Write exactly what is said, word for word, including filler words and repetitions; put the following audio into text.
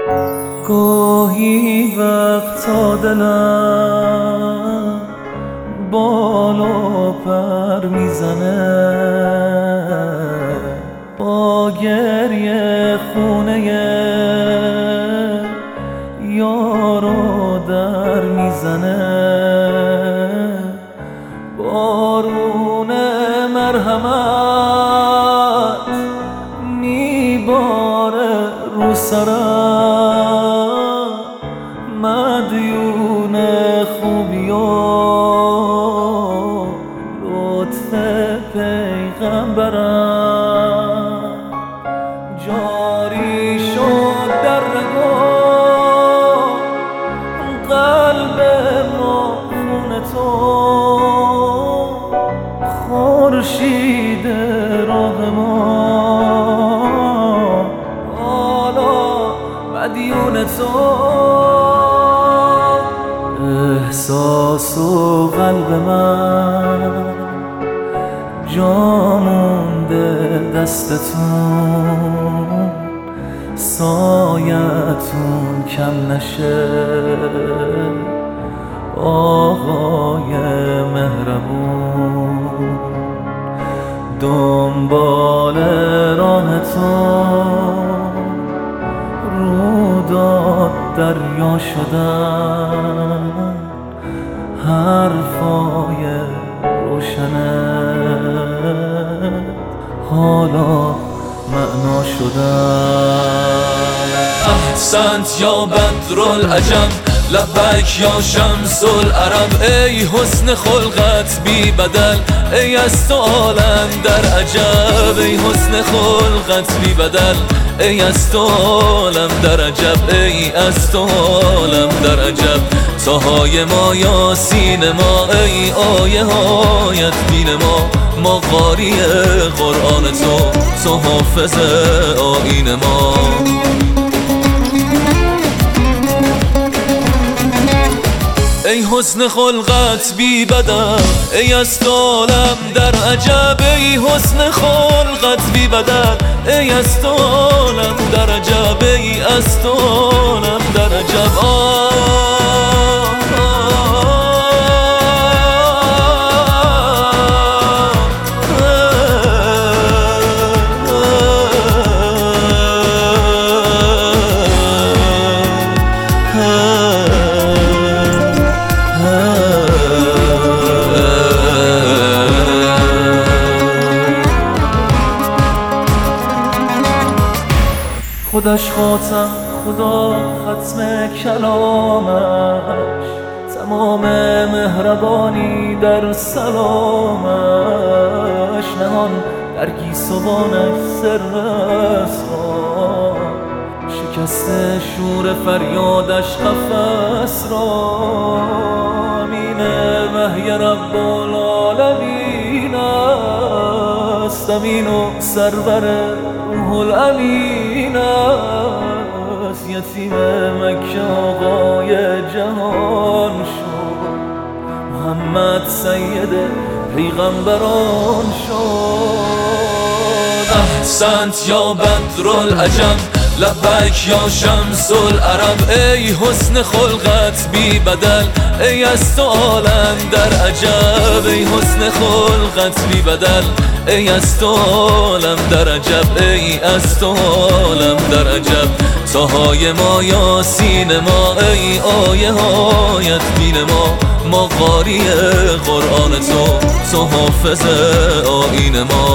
گاهی وقتا دلم بالا پر میزنه، با گریه خونه یارو در میزنه، بارون مرحمت میباره رو سرم، مدیون خوبی و لطف پیغمبرم، جاری شد در رگام قلب ما خون تو، خورشید راه ما حالا مدیون تو، احساس و قلب من جا مونده دستتون، سایتون کم نشه آقای مهربون، دنبال راهتون روداد دریا شدن، حرفای روشنت حالا معنا شدن. احسنت یا بدرالعجم، لبک یا شمس العرب، ای حسن خلقت بی بدل، ای از تو عالم در عجب، ای حسن خلقت بی بدل، ای از تو عالم در عجب، ای از تو عالم در عجب، تاهای ما یاسین ما، ای آیه هایت بین ما، ما قاری قرآن تو، تو حافظ آیین ما. ای حسن خلقت بی بدل، ای از تو عالم در عجب، ای حسن خلقت بی بدل، ای از تو عالم در عجب، ای از تو عالم در عجب. خودش خاتم، خدا ختم کلامش، تمام مهربانی در سلامش، نهان در گیسوانش سر اسرار، شکست شور فریادش قفس را، امین وحی رب العالمین است، امین و سرور روح الامین است، یتیم مکه آقای جهان شد، محمد سید پیغمبران شد. احسنت یا بدرالعجم، لبک یا شمس العرب، ای حسن خلقت بی بدل، ای از تو عالم در عجب، ای حسن خلقت بی بدل، ای از تو عالم در عجب، ای از تو عالم در عجب، تاهای ما یاسین ما، ای آیه هایت بین ما، ما قاری قرآن تو، تو حافظ آیین ما.